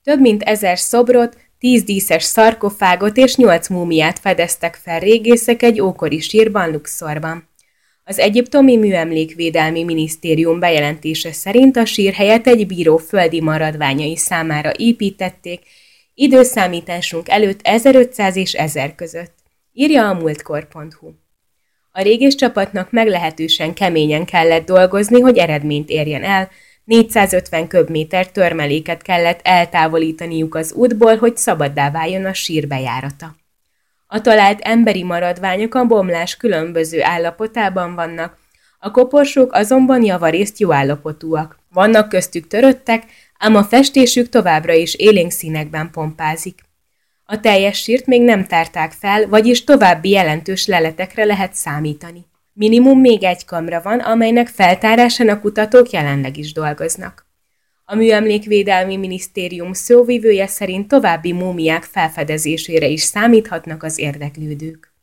Több mint 1000 szobrot, 10 díszes szarkofágot és 8 múmiát fedeztek fel régészek egy ókori sírban Luxorban. Az egyiptomi műemlékvédelmi minisztérium bejelentése szerint a sírhelyet egy bíró földi maradványai számára építették, időszámításunk előtt 1500 és 1000 között, írja a múltkor.hu. A régészcsapatnak meglehetősen keményen kellett dolgozni, hogy eredményt érjen el, 450 köbméter törmeléket kellett eltávolítaniuk az útból, hogy szabaddá váljon a sír bejárata. A talált emberi maradványok a bomlás különböző állapotában vannak, a koporsók azonban javarészt jó állapotúak. Vannak köztük töröttek, ám a festésük továbbra is élénk színekben pompázik. A teljes sírt még nem tárták fel, vagyis további jelentős leletekre lehet számítani. Minimum még egy kamra van, amelynek feltárásán a kutatók jelenleg is dolgoznak. A Műemlékvédelmi Minisztérium szóvivője szerint további múmiák felfedezésére is számíthatnak az érdeklődők.